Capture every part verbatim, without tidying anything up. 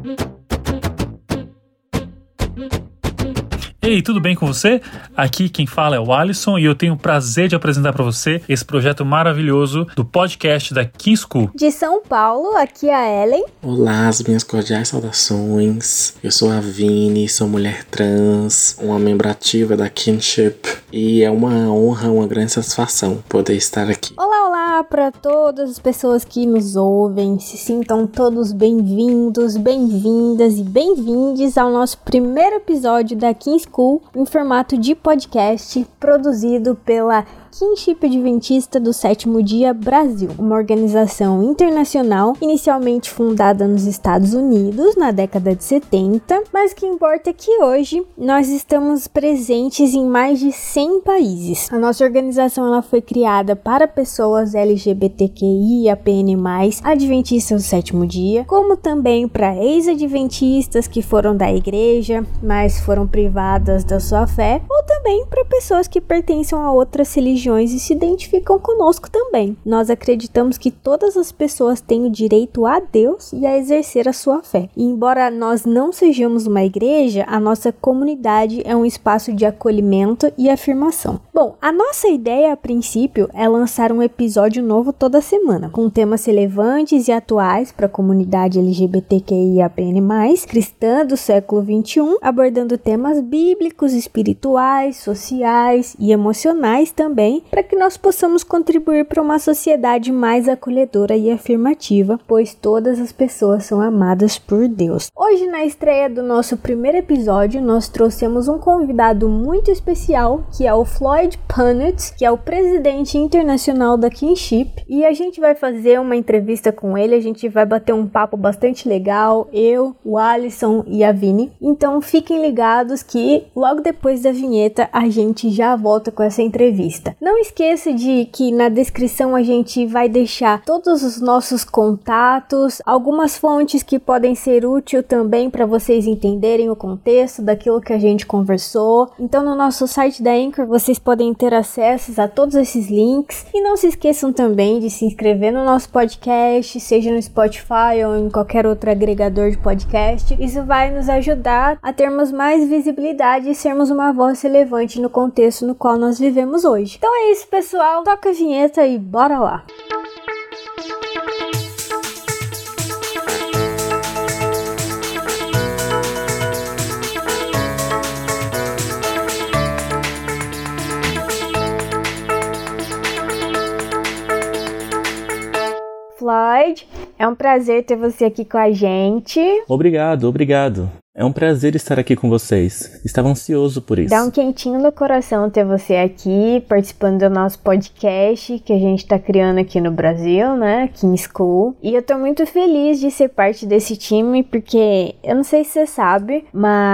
Ei, tudo bem com você? Aqui quem fala é o Alisson e eu tenho o prazer de apresentar para você esse projeto maravilhoso do podcast da King School. De São Paulo, aqui é a Ellen. Olá, as minhas cordiais saudações. Eu sou a Vini, sou mulher trans, uma membro ativa da Kinship e é uma honra, uma grande satisfação poder estar aqui. Olá, olá para todas as pessoas que nos ouvem. Se sintam todos bem-vindos, bem-vindas e bem-vindes ao nosso primeiro episódio da King School em formato de podcast, produzido pela Kinship Adventista do Sétimo Dia Brasil, uma organização internacional inicialmente fundada nos Estados Unidos na década de setenta, mas o que importa é que hoje nós estamos presentes em mais de cem países. A nossa organização ela foi criada para pessoas L G B T Q I A P N mais, adventistas do Sétimo Dia, como também para ex-adventistas que foram da igreja, mas foram privadas da sua fé, ou também para pessoas que pertencem a outras religiões e se identificam conosco também. Nós acreditamos que todas as pessoas têm o direito a Deus e a exercer a sua fé. E embora nós não sejamos uma igreja, a nossa comunidade é um espaço de acolhimento e afirmação. Bom, a nossa ideia a princípio é lançar um episódio novo toda semana, com temas relevantes e atuais para a comunidade L G B T Q I A P N mais, cristã do século vinte e um, abordando temas bíblicos, espirituais, sociais e emocionais também, para que nós possamos contribuir para uma sociedade mais acolhedora e afirmativa, pois todas as pessoas são amadas por Deus. Hoje, na estreia do nosso primeiro episódio, nós trouxemos um convidado muito especial, que é o Floyd Punnett, que é o presidente internacional da Kinship, e a gente vai fazer uma entrevista com ele, a gente vai bater um papo bastante legal, eu, o Alisson e a Vini. Então fiquem ligados que logo depois da vinheta a gente já volta com essa entrevista. Não esqueça de que na descrição a gente vai deixar todos os nossos contatos, algumas fontes que podem ser úteis também para vocês entenderem o contexto daquilo que a gente conversou. Então no nosso site da Anchor vocês podem ter acesso a todos esses links. E não se esqueçam também de se inscrever no nosso podcast, seja no Spotify ou em qualquer outro agregador de podcast. Isso vai nos ajudar a termos mais visibilidade e sermos uma voz relevante no contexto no qual nós vivemos hoje. Então é isso, pessoal. Toca a vinheta e bora lá. Floyd, é um prazer ter você aqui com a gente. Obrigado, obrigado. É um prazer estar aqui com vocês. Estava ansioso por isso. Dá um quentinho no coração ter você aqui, participando do nosso podcast que a gente tá criando aqui no Brasil, né? King School. E eu tô muito feliz de ser parte desse time, porque eu não sei se você sabe,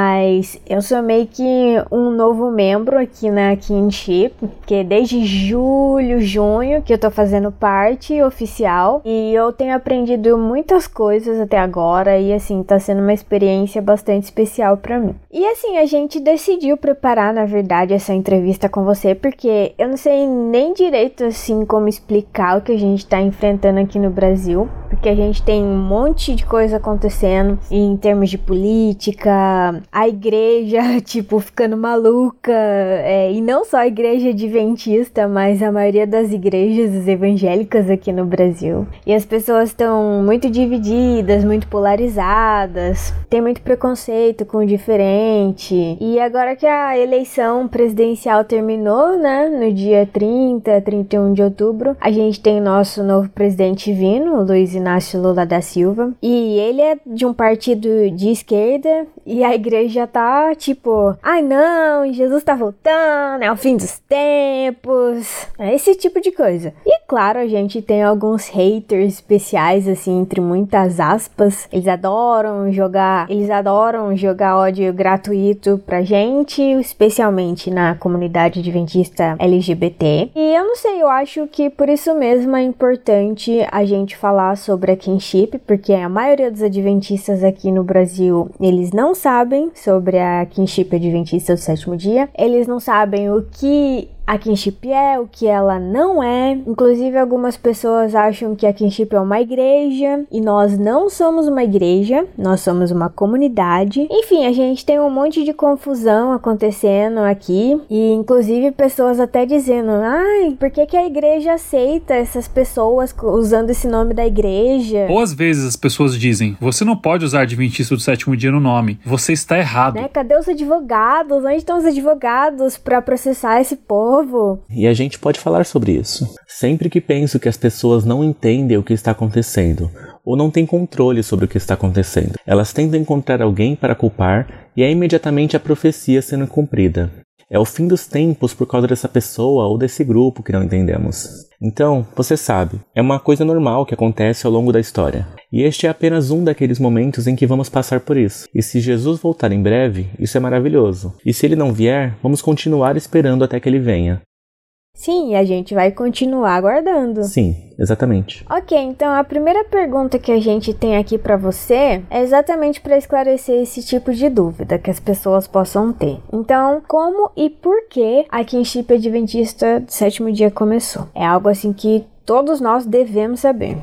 mas eu sou meio que um novo membro aqui na Kinship, porque desde julho, junho que eu tô fazendo parte oficial. E eu tenho aprendido muitas coisas até agora e assim, tá sendo uma experiência bastante especial pra mim. E assim, a gente decidiu preparar, na verdade, essa entrevista com você, porque eu não sei nem direito, assim, como explicar o que a gente tá enfrentando aqui no Brasil, porque a gente tem um monte de coisa acontecendo em termos de política, a igreja, tipo, ficando maluca, é, e não só a igreja adventista, mas a maioria das igrejas evangélicas aqui no Brasil. E as pessoas estão muito divididas, muito polarizadas, tem muito preconceito com o diferente. E agora que a eleição presidencial terminou, né, no dia trinta, trinta e um de outubro, a gente tem nosso novo presidente vindo, Luiz Inácio Lula da Silva, e ele é de um partido de esquerda, e a igreja tá tipo, ai não, Jesus tá voltando, é o fim dos tempos, é esse tipo de coisa. E claro, a gente tem alguns haters especiais, assim, entre muitas aspas, eles adoram jogar, eles adoram jogar ódio gratuito pra gente, especialmente na comunidade adventista L G B T. E eu não sei, eu acho que por isso mesmo é importante a gente falar sobre a Kinship, porque a maioria dos adventistas aqui no Brasil, eles não sabem sobre a Kinship Adventista do Sétimo Dia, eles não sabem o que a Kinship é, o que ela não é. Inclusive, algumas pessoas acham que a Kinship é uma igreja, e nós não somos uma igreja, nós somos uma comunidade. Enfim, a gente tem um monte de confusão acontecendo aqui, e inclusive pessoas até dizendo, ai, por que que a igreja aceita essas pessoas usando esse nome da igreja? Ou às vezes as pessoas dizem, você não pode usar Adventista do Sétimo Dia no nome, você está errado. Né? Cadê os advogados? Onde estão os advogados para processar esse povo? E a gente pode falar sobre isso. Sempre que penso que as pessoas não entendem o que está acontecendo, ou não têm controle sobre o que está acontecendo, elas tentam encontrar alguém para culpar e é imediatamente a profecia sendo cumprida. É o fim dos tempos por causa dessa pessoa ou desse grupo que não entendemos. Então, você sabe, é uma coisa normal que acontece ao longo da história. E este é apenas um daqueles momentos em que vamos passar por isso. E se Jesus voltar em breve, isso é maravilhoso. E se ele não vier, vamos continuar esperando até que ele venha. Sim, a gente vai continuar aguardando. Sim, exatamente. Ok, então a primeira pergunta que a gente tem aqui pra você é exatamente para esclarecer esse tipo de dúvida que as pessoas possam ter. Então, como e por que a Kinship Adventista do Sétimo Dia começou? É algo assim que todos nós devemos saber.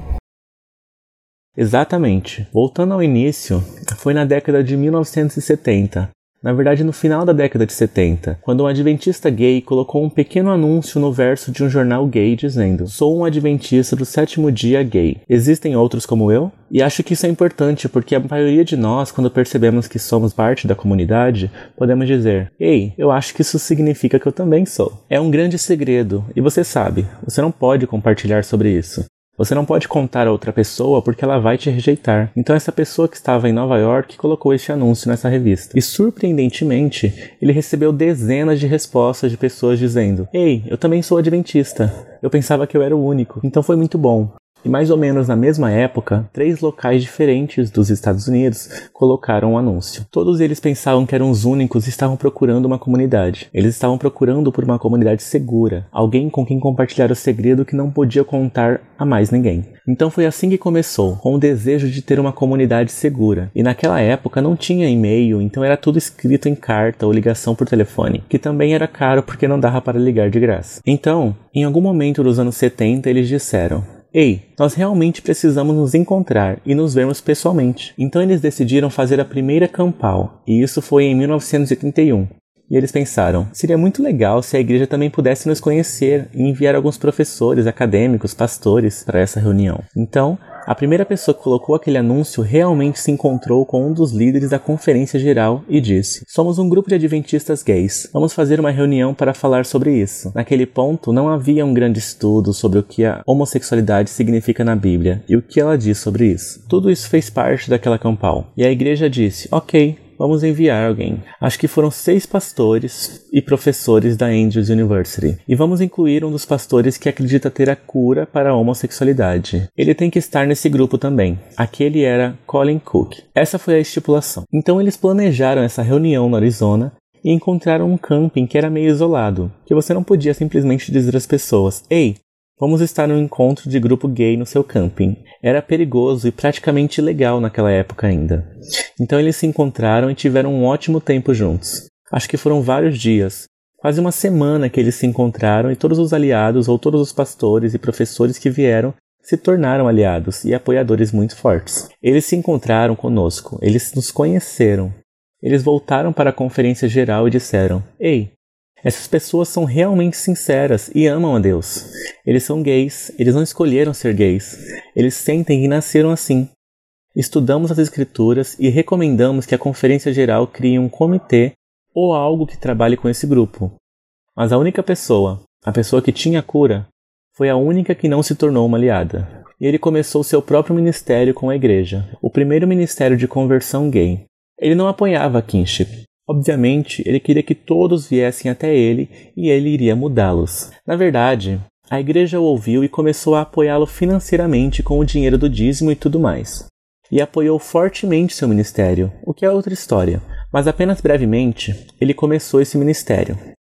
Exatamente. Voltando ao início, foi na década de mil novecentos e setenta. Na verdade, no final da década de setenta, quando um adventista gay colocou um pequeno anúncio no verso de um jornal gay dizendo: sou um adventista do sétimo dia gay. Existem outros como eu? E acho que isso é importante porque a maioria de nós, quando percebemos que somos parte da comunidade, podemos dizer: ei, eu acho que isso significa que eu também sou. É um grande segredo, e você sabe, você não pode compartilhar sobre isso. Você não pode contar a outra pessoa porque ela vai te rejeitar. Então essa pessoa que estava em Nova York colocou este anúncio nessa revista. E surpreendentemente, ele recebeu dezenas de respostas de pessoas dizendo: ei, eu também sou adventista. Eu pensava que eu era o único. Então foi muito bom. E mais ou menos na mesma época, três locais diferentes dos Estados Unidos colocaram um anúncio. Todos eles pensavam que eram os únicos e estavam procurando uma comunidade. Eles estavam procurando por uma comunidade segura, alguém com quem compartilhar o segredo que não podia contar a mais ninguém. Então foi assim que começou, com o desejo de ter uma comunidade segura. E naquela época não tinha e-mail, então era tudo escrito em carta ou ligação por telefone, que também era caro porque não dava para ligar de graça. Então, em algum momento dos anos setenta, eles disseram: ei, nós realmente precisamos nos encontrar e nos vermos pessoalmente. Então eles decidiram fazer a primeira campal, e isso foi em mil novecentos e trinta e um. E eles pensaram, seria muito legal se a igreja também pudesse nos conhecer e enviar alguns professores, acadêmicos, pastores para essa reunião. Então, a primeira pessoa que colocou aquele anúncio realmente se encontrou com um dos líderes da conferência geral e disse: somos um grupo de adventistas gays, vamos fazer uma reunião para falar sobre isso. Naquele ponto não havia um grande estudo sobre o que a homossexualidade significa na Bíblia e o que ela diz sobre isso. Tudo isso fez parte daquela campal. E a igreja disse: ok, vamos enviar alguém. Acho que foram seis pastores e professores da Andrews University. E vamos incluir um dos pastores que acredita ter a cura para a homossexualidade. Ele tem que estar nesse grupo também. Aquele era Colin Cook. Essa foi a estipulação. Então eles planejaram essa reunião no Arizona e encontraram um camping que era meio isolado, que você não podia simplesmente dizer às pessoas: ei, vamos estar num encontro de grupo gay no seu camping. Era perigoso e praticamente ilegal naquela época ainda. Então eles se encontraram e tiveram um ótimo tempo juntos. Acho que foram vários dias, quase uma semana que eles se encontraram e todos os aliados ou todos os pastores e professores que vieram se tornaram aliados e apoiadores muito fortes. Eles se encontraram conosco, eles nos conheceram. Eles voltaram para a conferência geral e disseram: ei, essas pessoas são realmente sinceras e amam a Deus. Eles são gays, eles não escolheram ser gays. Eles sentem e nasceram assim. Estudamos as escrituras e recomendamos que a conferência geral crie um comitê ou algo que trabalhe com esse grupo. Mas a única pessoa, a pessoa que tinha a cura, foi a única que não se tornou uma aliada. E ele começou seu próprio ministério com a igreja, o primeiro ministério de conversão gay. Ele não apoiava a Kinship. Obviamente, ele queria que todos viessem até ele e ele iria mudá-los. Na verdade, a igreja o ouviu e começou a apoiá-lo financeiramente com o dinheiro do dízimo e tudo mais. E apoiou fortemente seu ministério, o que é outra história. Mas apenas brevemente, ele começou esse ministério.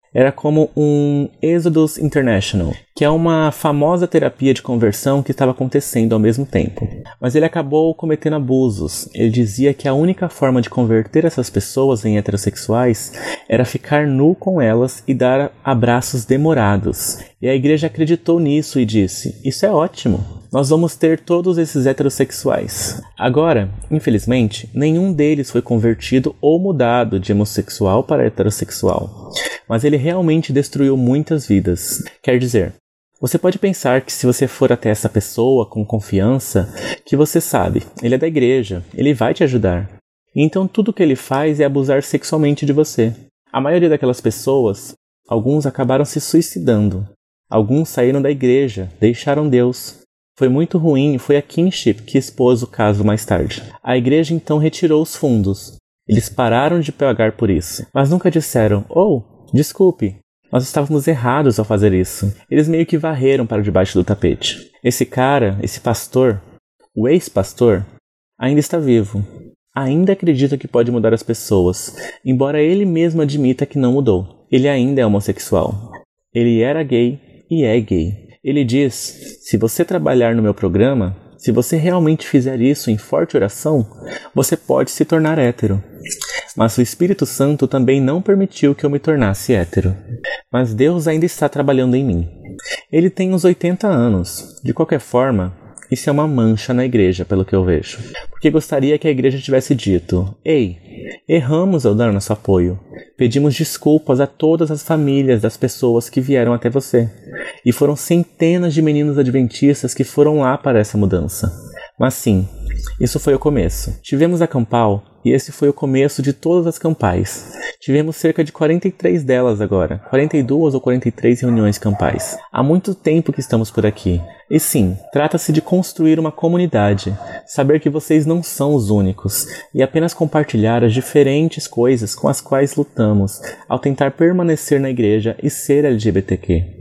Era como um Exodus International, que é uma famosa terapia de conversão que estava acontecendo ao mesmo tempo. Mas ele acabou cometendo abusos. Ele dizia que a única forma de converter essas pessoas em heterossexuais era ficar nu com elas e dar abraços demorados. E a igreja acreditou nisso e disse: isso é ótimo, nós vamos ter todos esses heterossexuais. Agora, infelizmente, nenhum deles foi convertido ou mudado de homossexual para heterossexual. Mas ele realmente destruiu muitas vidas. Quer dizer, você pode pensar que se você for até essa pessoa com confiança, que você sabe, ele é da igreja, ele vai te ajudar. Então tudo que ele faz é abusar sexualmente de você. A maioria daquelas pessoas, alguns acabaram se suicidando. Alguns saíram da igreja, deixaram Deus. Foi muito ruim e foi a Kinship que expôs o caso mais tarde. A igreja então retirou os fundos. Eles pararam de pagar por isso, mas nunca disseram: oh, desculpe, nós estávamos errados ao fazer isso. Eles meio que varreram para debaixo do tapete. Esse cara, esse pastor, o ex-pastor, ainda está vivo. Ainda acredita que pode mudar as pessoas, embora ele mesmo admita que não mudou. Ele ainda é homossexual. Ele era gay e é gay. Ele diz: se você trabalhar no meu programa, se você realmente fizer isso em forte oração, você pode se tornar hétero. Mas o Espírito Santo também não permitiu que eu me tornasse hétero. Mas Deus ainda está trabalhando em mim. Ele tem uns oitenta anos. De qualquer forma, isso é uma mancha na igreja, pelo que eu vejo. Porque gostaria que a igreja tivesse dito: ei, erramos ao dar nosso apoio. Pedimos desculpas a todas as famílias das pessoas que vieram até você. E foram centenas de meninos adventistas que foram lá para essa mudança. Mas sim, isso foi o começo. Tivemos a Campal e esse foi o começo de todas as campais. Tivemos cerca de quarenta e três delas agora, quarenta e duas ou quarenta e três reuniões campais. Há muito tempo que estamos por aqui. E sim, trata-se de construir uma comunidade, saber que vocês não são os únicos e apenas compartilhar as diferentes coisas com as quais lutamos ao tentar permanecer na igreja e ser L G B T Q.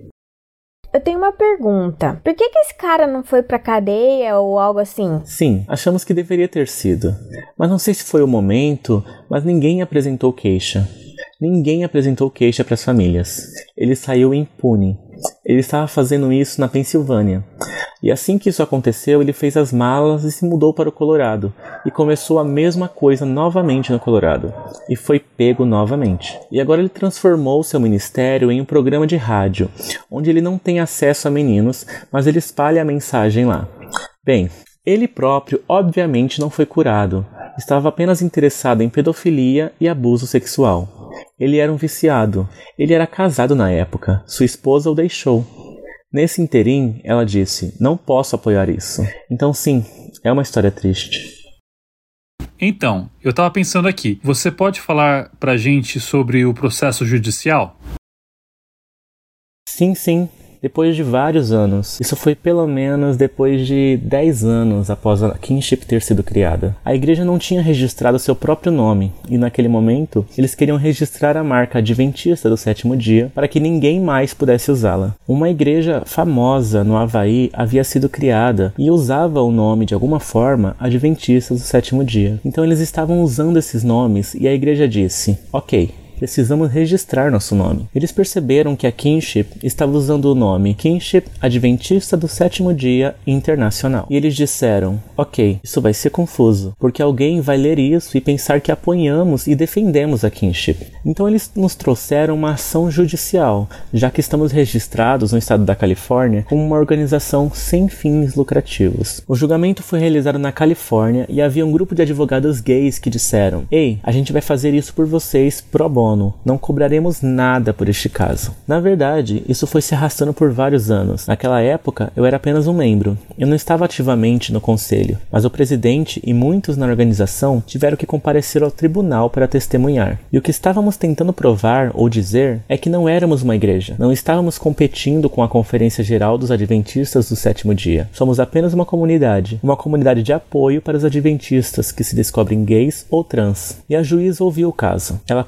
Eu tenho uma pergunta. Por que que esse cara não foi pra cadeia ou algo assim? Sim, achamos que deveria ter sido. Mas não sei se foi o momento, mas ninguém apresentou queixa. Ninguém apresentou queixa para as famílias. Ele saiu impune. Ele estava fazendo isso na Pensilvânia. E assim que isso aconteceu, ele fez as malas e se mudou para o Colorado. E começou a mesma coisa novamente no Colorado. E foi pego novamente. E agora ele transformou seu ministério em um programa de rádio, onde ele não tem acesso a meninos, mas ele espalha a mensagem lá. Bem, ele próprio obviamente não foi curado. Estava apenas interessado em pedofilia e abuso sexual. Ele era um viciado. Ele era casado na época. Sua esposa o deixou. Nesse interim, ela disse: não posso apoiar isso. Então sim, é uma história triste. Então, eu tava pensando aqui, você pode falar pra gente sobre o processo judicial? Sim, sim. Depois de vários anos. Isso foi pelo menos depois de dez anos após a Kinship ter sido criada. A igreja não tinha registrado seu próprio nome, e naquele momento, eles queriam registrar a marca Adventista do Sétimo Dia para que ninguém mais pudesse usá-la. Uma igreja famosa no Havaí havia sido criada e usava o nome de alguma forma Adventistas do Sétimo Dia. Então eles estavam usando esses nomes e a igreja disse: ok, precisamos registrar nosso nome. Eles perceberam que a Kinship estava usando o nome Kinship Adventista do Sétimo Dia Internacional. E eles disseram: ok, isso vai ser confuso, porque alguém vai ler isso e pensar que apoiamos e defendemos a Kinship. Então eles nos trouxeram uma ação judicial, já que estamos registrados no estado da Califórnia como uma organização sem fins lucrativos. O julgamento foi realizado na Califórnia e havia um grupo de advogados gays que disseram: ei, a gente vai fazer isso por vocês pro bono. Não cobraremos nada por este caso. Na verdade, isso foi se arrastando por vários anos. Naquela época, eu era apenas um membro. Eu não estava ativamente no conselho, mas o presidente e muitos na organização tiveram que comparecer ao tribunal para testemunhar. E o que estávamos tentando provar ou dizer é que não éramos uma igreja. Não estávamos competindo com a Conferência Geral dos Adventistas do Sétimo Dia. Somos apenas uma comunidade. Uma comunidade de apoio para os adventistas que se descobrem gays ou trans. E a juíza ouviu o caso. Ela concordou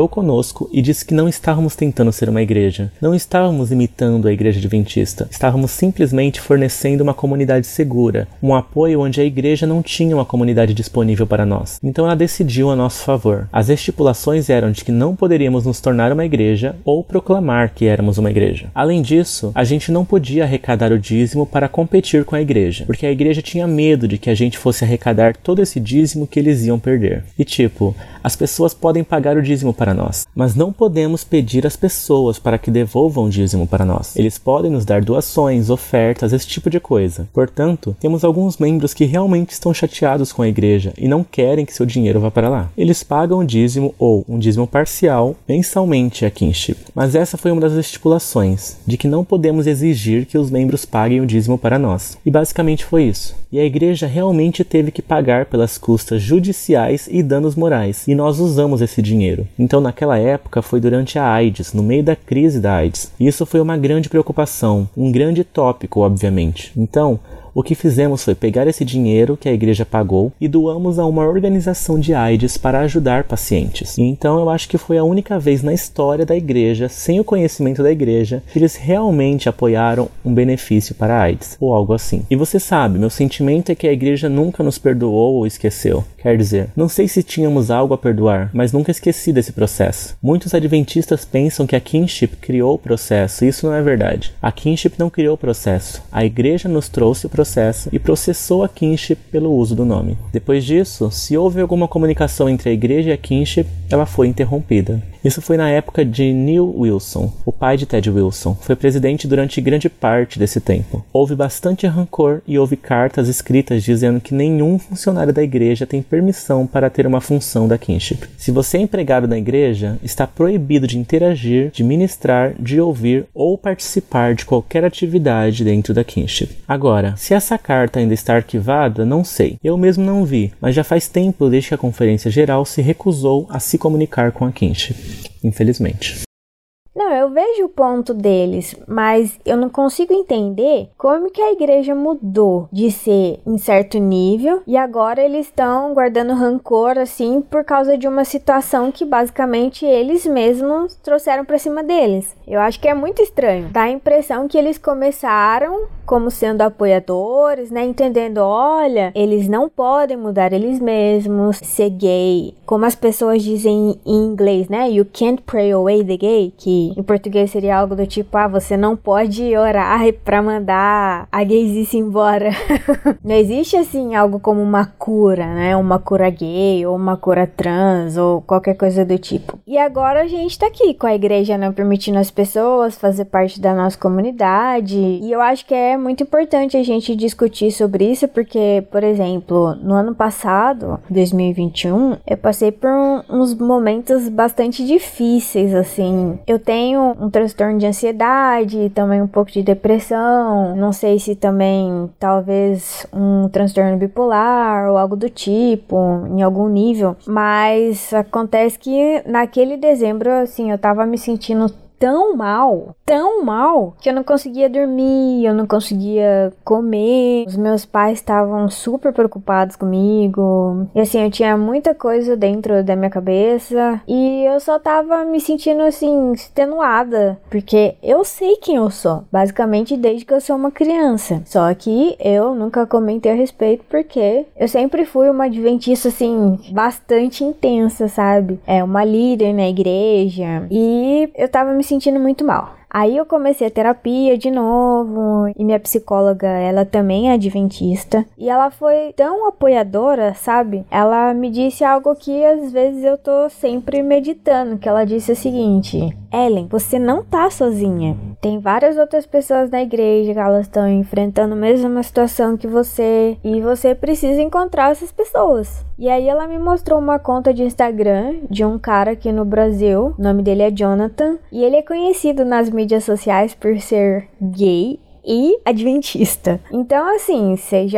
conosco e disse que não estávamos tentando ser uma igreja, não estávamos imitando a igreja adventista, estávamos simplesmente fornecendo uma comunidade segura, um apoio onde a igreja não tinha uma comunidade disponível para nós. Então ela decidiu a nosso favor. As estipulações eram de que não poderíamos nos tornar uma igreja ou proclamar que éramos uma igreja. Além disso, a gente não podia arrecadar o dízimo para competir com a igreja, porque a igreja tinha medo de que a gente fosse arrecadar todo esse dízimo que eles iam perder. E tipo, as pessoas podem pagar o dízimo para nós, mas não podemos pedir às pessoas para que devolvam o dízimo para nós. Eles podem nos dar doações, ofertas, esse tipo de coisa. Portanto, temos alguns membros que realmente estão chateados com a igreja e não querem que seu dinheiro vá para lá. Eles pagam o dízimo ou um dízimo parcial mensalmente a Kinship. Mas essa foi uma das estipulações, de que não podemos exigir que os membros paguem o dízimo para nós. E basicamente foi isso. E a igreja realmente teve que pagar pelas custas judiciais e danos morais. E nós usamos esse dinheiro. Então naquela época foi durante a AIDS, no meio da crise da AIDS. E isso foi uma grande preocupação, um grande tópico, obviamente. Então, o que fizemos foi pegar esse dinheiro que a igreja pagou e doamos a uma organização de AIDS para ajudar pacientes. E então eu acho que foi a única vez na história da igreja, sem o conhecimento da igreja, que eles realmente apoiaram um benefício para a AIDS, ou algo assim. E você sabe, meu sentimento é que a igreja nunca nos perdoou ou esqueceu. Quer dizer, não sei se tínhamos algo a perdoar, mas nunca esqueci desse processo. Muitos adventistas pensam que a Kinship criou o processo, e isso não é verdade. A Kinship não criou o processo. A igreja nos trouxe o processo processo e processou a Kinship pelo uso do nome. Depois disso, se houve alguma comunicação entre a igreja e a Kinship, ela foi interrompida. Isso foi na época de Neil Wilson, o pai de Ted Wilson. Foi presidente durante grande parte desse tempo. Houve bastante rancor e houve cartas escritas dizendo que nenhum funcionário da igreja tem permissão para ter uma função da Kinship. Se você é empregado da igreja, está proibido de interagir, de ministrar, de ouvir ou participar de qualquer atividade dentro da Kinship. Agora, se essa carta ainda está arquivada, não sei. Eu mesmo não vi, mas já faz tempo desde que a Conferência Geral se recusou a se comunicar com a Kinship. Infelizmente. Não, eu vejo o ponto deles, mas eu não consigo entender como que a igreja mudou de ser em certo nível e agora eles estão guardando rancor, assim, por causa de uma situação que basicamente eles mesmos trouxeram pra cima deles. Eu acho que é muito estranho. Dá a impressão que eles começaram como sendo apoiadores, né, entendendo, olha, eles não podem mudar eles mesmos, ser gay, como as pessoas dizem em inglês, né, you can't pray away the gay, que em português seria algo do tipo, ah, você não pode orar pra mandar a gaysice embora. Não existe, assim, algo como uma cura, né? Uma cura gay, ou uma cura trans, ou qualquer coisa do tipo. E agora a gente tá aqui com a igreja não permitindo as pessoas fazer parte da nossa comunidade. E eu acho que é muito importante a gente discutir sobre isso, porque, por exemplo, no ano passado, dois mil e vinte e um, eu passei por um, uns momentos bastante difíceis, assim. Eu tenho um transtorno de ansiedade, também um pouco de depressão, não sei se também talvez um transtorno bipolar ou algo do tipo, em algum nível, mas acontece que naquele dezembro, assim, eu tava me sentindo tão mal, tão mal, que eu não conseguia dormir, eu não conseguia comer, os meus pais estavam super preocupados comigo, e assim, eu tinha muita coisa dentro da minha cabeça, e eu só tava me sentindo, assim, extenuada, porque eu sei quem eu sou, basicamente desde que eu sou uma criança, só que eu nunca comentei a respeito, porque eu sempre fui uma adventista, assim, bastante intensa, sabe? É, uma líder na igreja, e eu tava me sentindo muito mal. Aí eu comecei a terapia de novo, e minha psicóloga, ela também é adventista, e ela foi tão apoiadora, sabe? Ela me disse algo que às vezes eu tô sempre meditando, que ela disse o seguinte: Ellen, você não tá sozinha. Tem várias outras pessoas na igreja que elas estão enfrentando a mesma situação que você, e você precisa encontrar essas pessoas. E aí ela me mostrou uma conta de Instagram de um cara aqui no Brasil, o nome dele é Jonathan, e ele é conhecido nas mídias sociais por ser gay e adventista. Então, assim, você já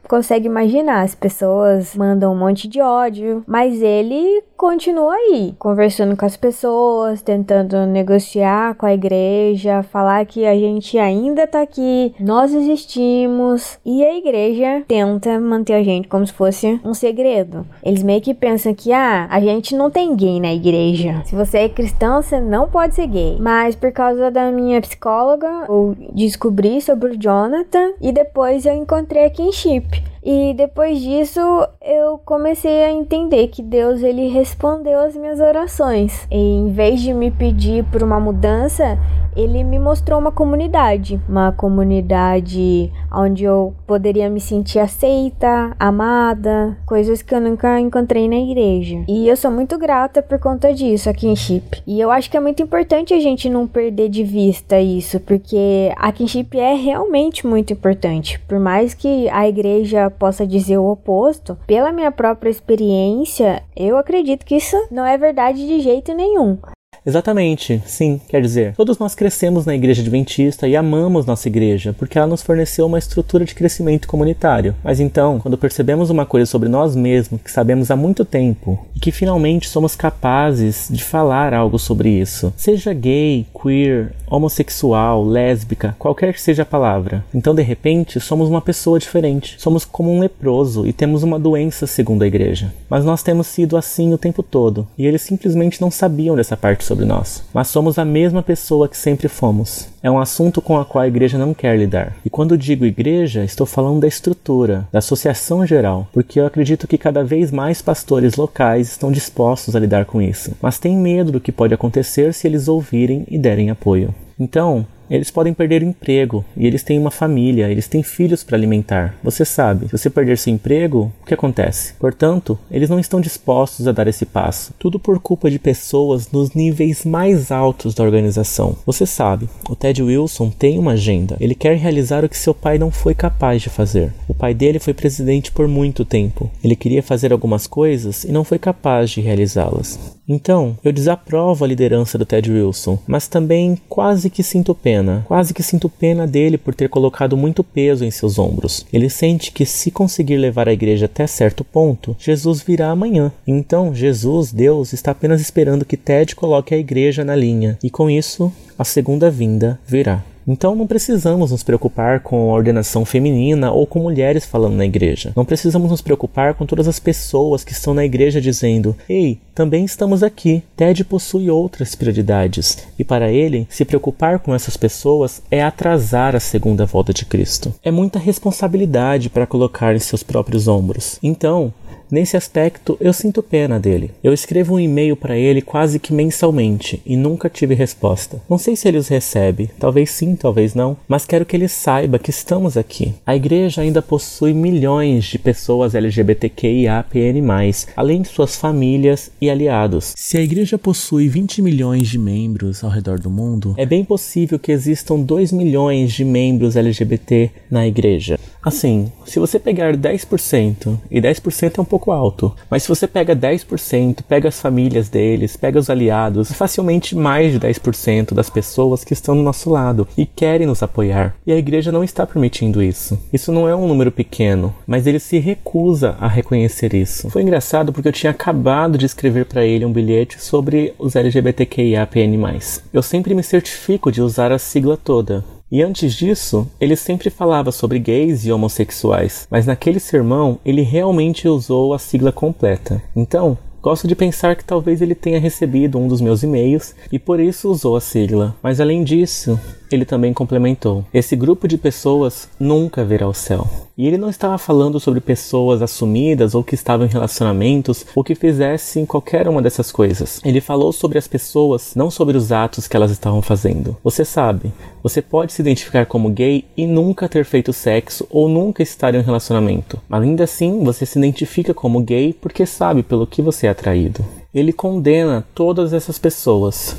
consegue imaginar, as pessoas mandam um monte de ódio, mas ele continua aí, conversando com as pessoas, tentando negociar com a igreja, falar que a gente ainda tá aqui, nós existimos, e a igreja tenta manter a gente como se fosse um segredo. Eles meio que pensam que, ah, a gente não tem gay na igreja. Se você é cristão, você não pode ser gay. Mas por causa da minha psicóloga, eu descobri sobre o Jonathan e depois eu encontrei a kinship. E depois disso, eu comecei a entender que Deus, ele respondeu as minhas orações. E em vez de me pedir por uma mudança, ele me mostrou uma comunidade. Uma comunidade onde eu poderia me sentir aceita, amada, coisas que eu nunca encontrei na igreja. E eu sou muito grata por conta disso, a kinship. E eu acho que é muito importante a gente não perder de vista isso, porque a kinship é realmente muito importante. Por mais que a igreja possa dizer o oposto, pela minha própria experiência, eu acredito que isso não é verdade de jeito nenhum. Exatamente, sim, quer dizer, todos nós crescemos na igreja adventista e amamos nossa igreja, porque ela nos forneceu uma estrutura de crescimento comunitário. Mas então, quando percebemos uma coisa sobre nós mesmos, que sabemos há muito tempo, e que finalmente somos capazes de falar algo sobre isso, seja gay, queer, homossexual, lésbica, qualquer que seja a palavra, então de repente somos uma pessoa diferente, somos como um leproso e temos uma doença segundo a igreja. Mas nós temos sido assim o tempo todo, e eles simplesmente não sabiam dessa parte sobre sobre nós, mas somos a mesma pessoa que sempre fomos. É um assunto com o qual a igreja não quer lidar. E quando digo igreja, estou falando da estrutura, da associação geral, porque eu acredito que cada vez mais pastores locais estão dispostos a lidar com isso, mas têm medo do que pode acontecer se eles ouvirem e derem apoio. Então, eles podem perder o emprego, e eles têm uma família, eles têm filhos para alimentar. Você sabe, se você perder seu emprego, o que acontece? Portanto, eles não estão dispostos a dar esse passo. Tudo por culpa de pessoas nos níveis mais altos da organização. Você sabe, o Ted Wilson tem uma agenda. Ele quer realizar o que seu pai não foi capaz de fazer. O pai dele foi presidente por muito tempo. Ele queria fazer algumas coisas e não foi capaz de realizá-las. Então, eu desaprovo a liderança do Ted Wilson, mas também quase que sinto pena. Quase que sinto pena dele por ter colocado muito peso em seus ombros. Ele sente que se conseguir levar a igreja até certo ponto, Jesus virá amanhã. Então, Jesus, Deus, está apenas esperando que Ted coloque a igreja na linha. E com isso, a segunda vinda virá. Então não precisamos nos preocupar com a ordenação feminina ou com mulheres falando na igreja. Não precisamos nos preocupar com todas as pessoas que estão na igreja dizendo: ei, também estamos aqui. Ted possui outras prioridades. E para ele, se preocupar com essas pessoas é atrasar a segunda volta de Cristo. É muita responsabilidade para colocar em seus próprios ombros. Então, nesse aspecto, eu sinto pena dele. Eu escrevo um e-mail para ele quase que mensalmente e nunca tive resposta. Não sei se ele os recebe, talvez sim, talvez não, mas quero que ele saiba que estamos aqui. A igreja ainda possui milhões de pessoas L G B T Q I A P N mais, além de suas famílias e aliados. Se a igreja possui vinte milhões de membros ao redor do mundo, é bem possível que existam dois milhões de membros L G B T na igreja. Assim, se você pegar dez por cento, e dez por cento é um pouco alto, mas se você pega dez por cento, pega as famílias deles, pega os aliados, facilmente mais de dez por cento das pessoas que estão do nosso lado e querem nos apoiar. E a igreja não está permitindo isso. Isso não é um número pequeno, mas ele se recusa a reconhecer isso. Foi engraçado porque eu tinha acabado de escrever para ele um bilhete sobre os L G B T Q I A P N mais. Eu sempre me certifico de usar a sigla toda. E antes disso, ele sempre falava sobre gays e homossexuais, mas naquele sermão ele realmente usou a sigla completa. Então, gosto de pensar que talvez ele tenha recebido um dos meus e-mails e por isso usou a sigla. Mas além disso, ele também complementou: esse grupo de pessoas nunca verá o céu. E ele não estava falando sobre pessoas assumidas ou que estavam em relacionamentos ou que fizessem qualquer uma dessas coisas. Ele falou sobre as pessoas, não sobre os atos que elas estavam fazendo. Você sabe, você pode se identificar como gay e nunca ter feito sexo ou nunca estar em um relacionamento. Mas ainda assim, você se identifica como gay porque sabe pelo que você é atraído. Ele condena todas essas pessoas.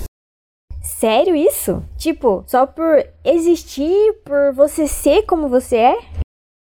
Sério isso? Tipo, só por existir, por você ser como você é?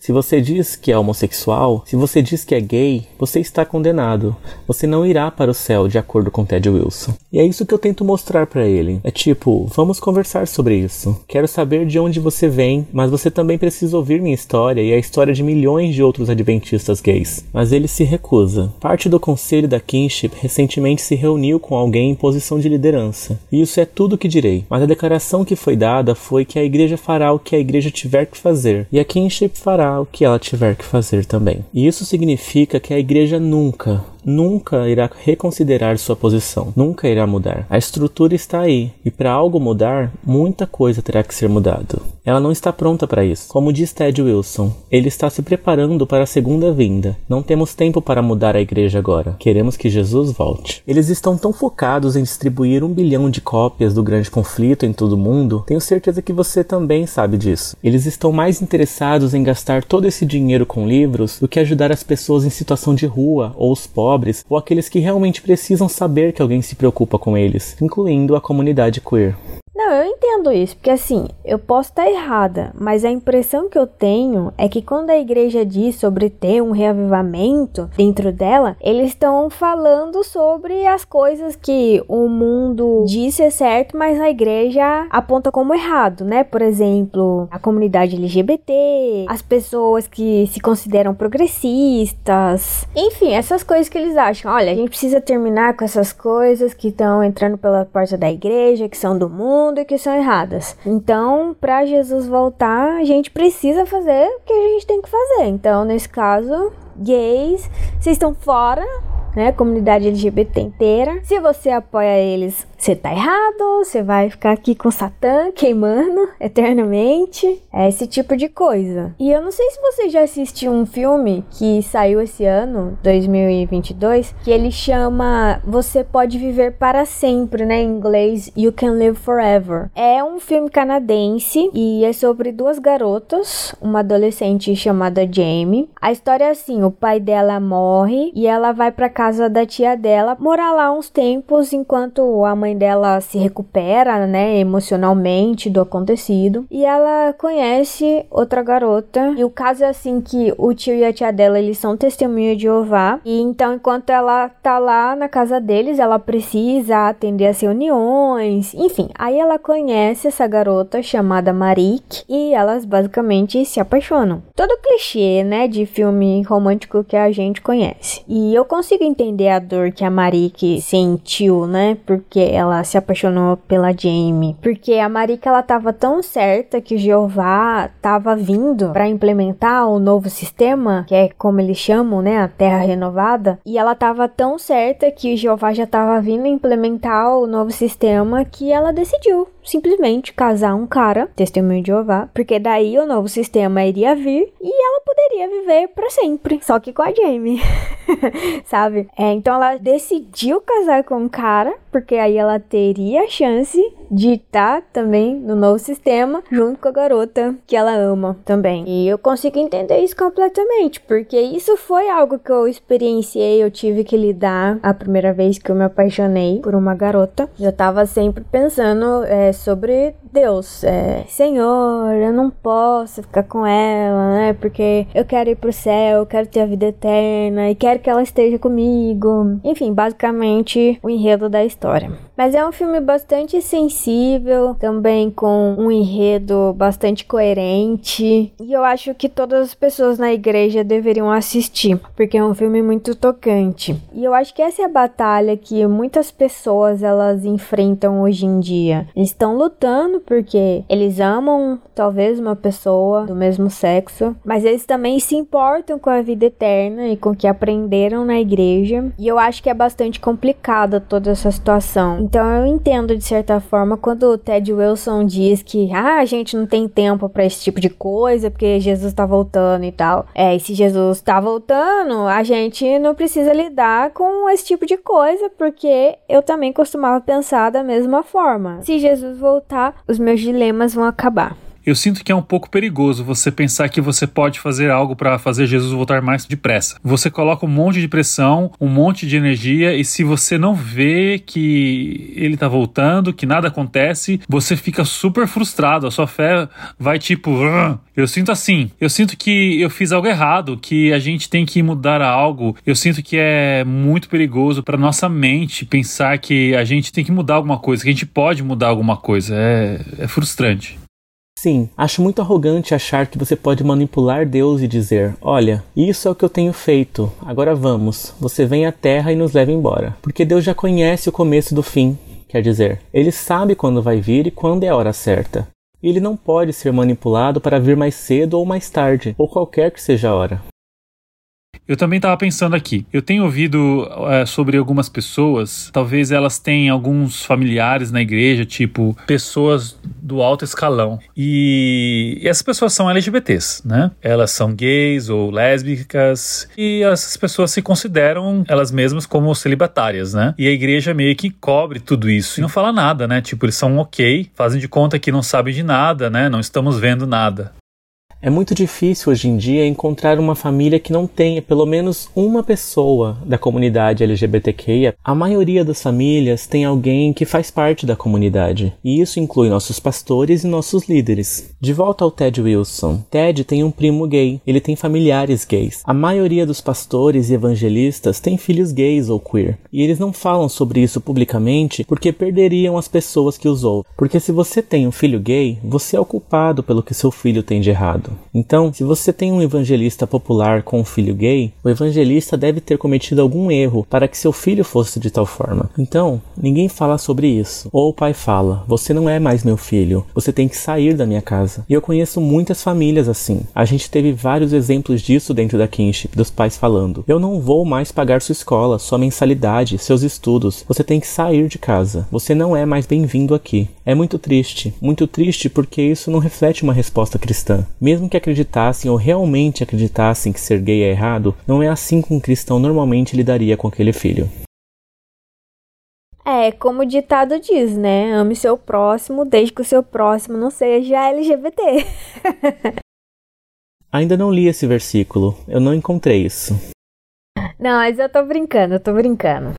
Se você diz que é homossexual, se você diz que é gay, você está condenado. Você não irá para o céu, de acordo com Ted Wilson. E é isso que eu tento mostrar pra ele. É tipo, vamos conversar sobre isso. Quero saber de onde você vem, mas você também precisa ouvir minha história e a história de milhões de outros adventistas gays. Mas ele se recusa. Parte do conselho da Kinship recentemente se reuniu com alguém em posição de liderança. E isso é tudo que direi. Mas a declaração que foi dada foi que a igreja fará o que a igreja tiver que fazer. E a Kinship fará o que ela tiver que fazer também. E isso significa que a igreja nunca, nunca irá reconsiderar sua posição. Nunca irá mudar. A estrutura está aí. E para algo mudar, muita coisa terá que ser mudado. Ela não está pronta para isso. Como diz Ted Wilson, ele está se preparando para a segunda vinda. Não temos tempo para mudar a igreja agora. Queremos que Jesus volte. Eles estão tão focados em distribuir um bilhão de cópias do Grande Conflito em todo o mundo. Tenho certeza que você também sabe disso. Eles estão mais interessados em gastar todo esse dinheiro com livros do que ajudar as pessoas em situação de rua, ou os pobres, ou aqueles que realmente precisam saber que alguém se preocupa com eles, incluindo a comunidade queer. Não, eu entendo isso, porque assim, eu posso estar errada, mas a impressão que eu tenho é que quando a igreja diz sobre ter um reavivamento dentro dela, eles estão falando sobre as coisas que o mundo diz ser certo, mas a igreja aponta como errado, né? Por exemplo, a comunidade L G B T, as pessoas que se consideram progressistas, enfim, essas coisas que eles acham. Olha, a gente precisa terminar com essas coisas que estão entrando pela porta da igreja, que são do mundo e que são erradas. Então, para Jesus voltar, a gente precisa fazer o que a gente tem que fazer. Então, nesse caso, gays, vocês estão fora, né? Comunidade L G B T inteira. Se você apoia eles, você tá errado, você vai ficar aqui com Satã queimando eternamente. É esse tipo de coisa. E eu não sei se você já assistiu um filme que saiu esse ano, dois mil e vinte e dois, que ele chama Você Pode Viver Para Sempre, né? Em inglês, You Can Live Forever. É um filme canadense e é sobre duas garotas, uma adolescente chamada Jamie. A história é assim, o pai dela morre e ela vai pra casa da tia dela, morar lá uns tempos enquanto a mãe dela se recupera, né, emocionalmente do acontecido, e ela conhece outra garota, e o caso é assim que o tio e a tia dela, eles são testemunha de Jeová, e então enquanto ela tá lá na casa deles, ela precisa atender as reuniões, enfim, aí ela conhece essa garota chamada Marique, e elas basicamente se apaixonam. Todo clichê, né, de filme romântico que a gente conhece, e eu consigo entender a dor que a Marique sentiu, né, porque ela se apaixonou pela Jamie, porque a Marique, ela tava tão certa que o Jeová tava vindo para implementar o novo sistema, que é como eles chamam, né, a Terra Renovada, e ela tava tão certa que o Jeová já tava vindo implementar o novo sistema que ela decidiu simplesmente casar um cara, testemunho de Jeová, porque daí o novo sistema iria vir e ela poderia viver para sempre, só que com a Jamie, sabe? É, então ela decidiu casar com um cara, porque aí ela teria a chance de estar também no novo sistema, junto com a garota que ela ama também. E eu consigo entender isso completamente, porque isso foi algo que eu experienciei, eu tive que lidar a primeira vez que eu me apaixonei por uma garota. Eu tava sempre pensando é, sobre Deus, é, Senhor, eu não posso ficar com ela, né, porque eu quero ir pro céu, eu quero ter a vida eterna e quero que ela esteja comigo. Enfim, basicamente o enredo da história. Mas é um filme bastante sensível, também com um enredo bastante coerente, e eu acho que todas as pessoas na igreja deveriam assistir, porque é um filme muito tocante. E eu acho que essa é a batalha que muitas pessoas elas enfrentam hoje em dia. Eles estão lutando porque eles amam talvez uma pessoa do mesmo sexo, mas eles também se importam com a vida eterna e com o que aprenderam na igreja, e eu acho que é bastante complicada toda essa situação. Então eu entendo de certa forma quando o Ted Wilson diz que ah, a gente não tem tempo pra esse tipo de coisa porque Jesus tá voltando e tal. É, e se Jesus tá voltando, a gente não precisa lidar com esse tipo de coisa, porque eu também costumava pensar da mesma forma. Se Jesus voltar, os meus dilemas vão acabar. eu sinto que é um pouco perigoso você pensar que você pode fazer algo para fazer Jesus voltar mais depressa. Você coloca um monte de pressão, um monte de energia, e se você não vê que ele tá voltando, que nada acontece, você fica super frustrado, a sua fé vai tipo... Eu sinto assim, eu sinto que eu fiz algo errado, que a gente tem que mudar algo. Eu sinto que é muito perigoso para nossa mente pensar que a gente tem que mudar alguma coisa, que a gente pode mudar alguma coisa. É, é frustrante. Sim, acho muito arrogante achar que você pode manipular Deus e dizer: olha, isso é o que eu tenho feito, agora vamos, você vem à terra e nos leva embora. Porque Deus já conhece o começo do fim, quer dizer, Ele sabe quando vai vir e quando é a hora certa. E Ele não pode ser manipulado para vir mais cedo ou mais tarde, ou qualquer que seja a hora. Eu também estava pensando aqui, eu tenho ouvido é, sobre algumas pessoas, talvez elas tenham alguns familiares na igreja, tipo, pessoas do alto escalão, e, e essas pessoas são L G B Ts, né? Elas são gays ou lésbicas, e essas pessoas se consideram elas mesmas como celibatárias, né? E a igreja meio que cobre tudo isso, e não fala nada, né? Tipo, eles são ok, fazem de conta que não sabem de nada, né? Não estamos vendo nada. É muito difícil hoje em dia encontrar uma família que não tenha pelo menos uma pessoa da comunidade L G B T Q. A maioria das famílias tem alguém que faz parte da comunidade, e isso inclui nossos pastores e nossos líderes. De volta ao Ted Wilson. Ted tem um primo gay, ele tem familiares gays. A maioria dos pastores e evangelistas tem filhos gays ou queer, e eles não falam sobre isso publicamente porque perderiam as pessoas que os ouvem. Porque se você tem um filho gay, você é o culpado pelo que seu filho tem de errado. Então, se você tem um evangelista popular com um filho gay, o evangelista deve ter cometido algum erro para que seu filho fosse de tal forma. Então, ninguém fala sobre isso. Ou o pai fala: você não é mais meu filho, você tem que sair da minha casa. E eu conheço muitas famílias assim. A gente teve vários exemplos disso dentro da Kinship, dos pais falando: eu não vou mais pagar sua escola, sua mensalidade, seus estudos, você tem que sair de casa, você não é mais bem-vindo aqui. É muito triste, muito triste porque isso não reflete uma resposta cristã. Mesmo que acreditassem ou realmente acreditassem que ser gay é errado, não é assim que um cristão normalmente lidaria com aquele filho. É, como o ditado diz, né? Ame seu próximo, desde que o seu próximo não seja L G B T. Ainda não li esse versículo, eu não encontrei isso. Não, mas eu tô brincando, eu tô brincando.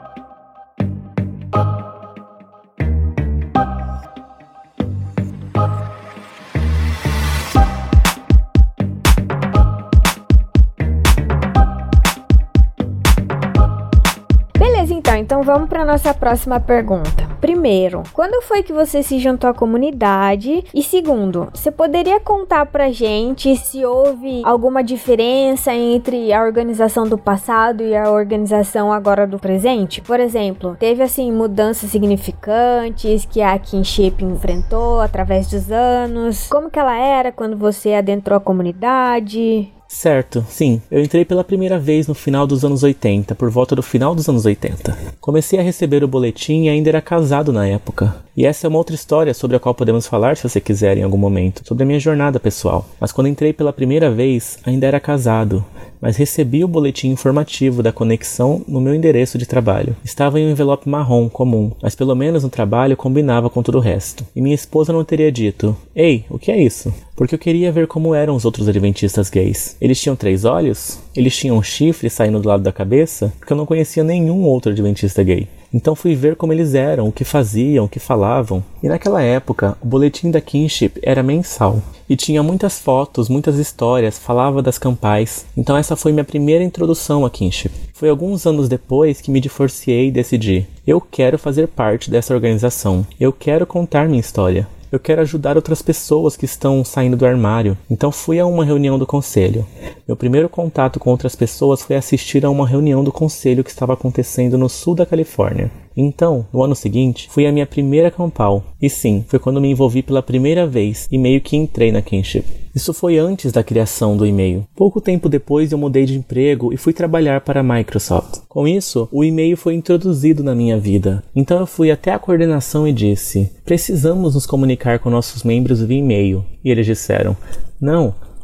Então vamos para nossa próxima pergunta. Primeiro, quando foi que você se juntou à comunidade? E segundo, você poderia contar pra gente se houve alguma diferença entre a organização do passado e a organização agora do presente? Por exemplo, teve assim mudanças significantes que a Kinship enfrentou através dos anos? Como que ela era quando você adentrou a comunidade? Certo, sim. Eu entrei pela primeira vez no final dos anos oitenta, por volta do final dos anos oitenta. Comecei a receber o boletim e ainda era casado na época. E essa é uma outra história sobre a qual podemos falar se você quiser em algum momento, sobre a minha jornada pessoal. Mas quando entrei pela primeira vez, ainda era casado, mas recebi o boletim informativo da conexão no meu endereço de trabalho. Estava em um envelope marrom comum, mas pelo menos no trabalho combinava com todo o resto. E minha esposa não teria dito: "Ei, o que é isso?" Porque eu queria ver como eram os outros adventistas gays. Eles tinham três olhos? Eles tinham um chifre saindo do lado da cabeça? Porque eu não conhecia nenhum outro adventista gay. Então fui ver como eles eram, o que faziam, o que falavam. E naquela época, o boletim da Kinship era mensal. E tinha muitas fotos, muitas histórias, falava das campais. Então essa foi minha primeira introdução à Kinship. Foi alguns anos depois que me divorciei e decidi: eu quero fazer parte dessa organização. Eu quero contar minha história. Eu quero ajudar outras pessoas que estão saindo do armário. Então fui a uma reunião do conselho. Meu primeiro contato com outras pessoas foi assistir a uma reunião do conselho que estava acontecendo no sul da Califórnia. Então, no ano seguinte, fui a minha primeira campal. E sim, foi quando me envolvi pela primeira vez e meio que entrei na Kinship. Isso foi antes da criação do e-mail. Pouco tempo depois eu mudei de emprego e fui trabalhar para a Microsoft. Com isso, o e-mail foi introduzido na minha vida. Então eu fui até a coordenação e disse: precisamos nos comunicar com nossos membros via e-mail. E eles disseram: não,